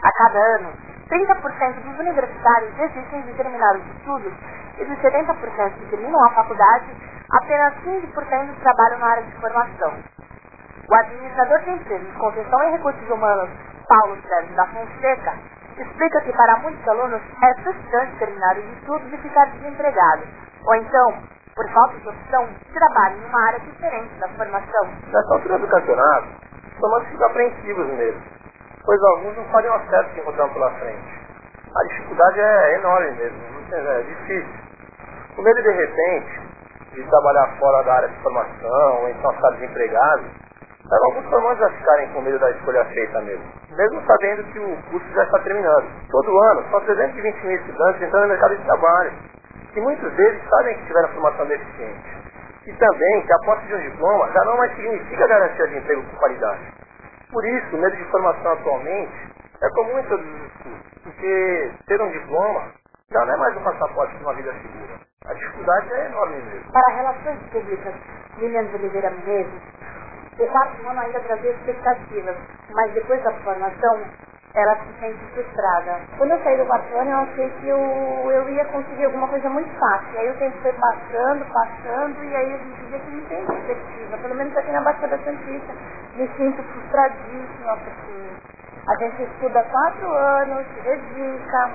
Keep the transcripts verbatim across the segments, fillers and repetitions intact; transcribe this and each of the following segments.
A cada ano, trinta por cento dos universitários desistem de terminar os estudos e dos setenta por cento que terminam a faculdade, apenas quinze por cento trabalham na área de formação. O administrador de empresas com gestão e recursos humanos, Paulo Sérgio da Fonseca, explica que para muitos alunos é frustrante terminar os estudos e ficar desempregado, ou então, por falta de opção, trabalham em uma área diferente da formação. Nessa altura do campeonato, somos ficar apreensivos mesmo, pois alguns não fariam o certo que encontramos pela frente. A dificuldade é enorme mesmo, é difícil. O medo de repente, de trabalhar fora da área de formação, ou então ficar desempregado, leva alguns formandos a ficarem com medo da escolha feita mesmo, mesmo sabendo que o curso já está terminando. Todo ano, são trezentos e vinte mil estudantes entrando no mercado de trabalho, e muitos deles sabem que tiveram formação deficiente. E também que a posse de um diploma já não mais significa garantia de emprego com qualidade. Por isso, o medo de formação atualmente é comum em todos os estudos, porque ter um diploma já não é mais um passaporte para uma vida segura. A dificuldade é enorme mesmo. Para Relações Públicas, Lilian de Oliveira Menezes, o quarto ano ainda trazia expectativas, mas depois da formação, ela se sente frustrada. Quando eu saí do quarto ano, eu achei que eu, eu ia conseguir alguma coisa muito fácil. E aí o tempo foi passando, passando, e aí eu via que não tem perspectiva. Pelo menos aqui na Baixada Santista, me sinto frustradíssima, porque a gente estuda quatro anos, se dedica,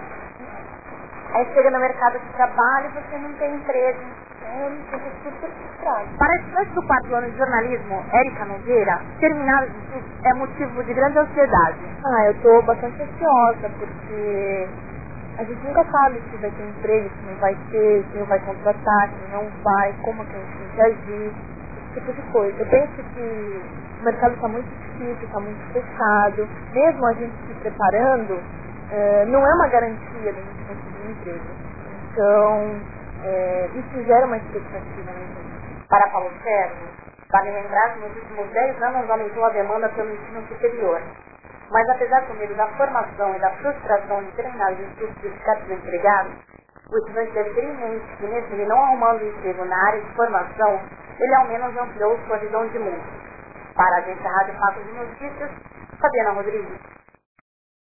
aí chega no mercado de trabalho e você não tem emprego. Eu me sinto super frustrada. Para a estudante do quarto ano de jornalismo, Érica Nogueira, terminar os estudos é motivo de grande ansiedade. Ah, eu estou bastante ansiosa, porque a gente nunca sabe se vai ter emprego, se não vai ter, se não vai contratar, se não vai, como que a gente tem que agir, esse tipo de coisa. Eu penso que o mercado está muito difícil, está muito fechado. Mesmo a gente se preparando, eh, não é uma garantia de a gente conseguir um emprego. Então, É, isso gera uma expectativa mesmo. Para Paulo Sérgio, vale lembrar que nos últimos dez anos aumentou a demanda pelo ensino superior. Mas apesar do medo da formação e da frustração de terminar os estudos e ficar desempregado, o estudante deve ter em mente que mesmo ele não arrumando emprego na área de formação, ele ao menos ampliou sua visão de mundo. Para a agência Rádio Fatos de Notícias, Fabiana Rodrigues.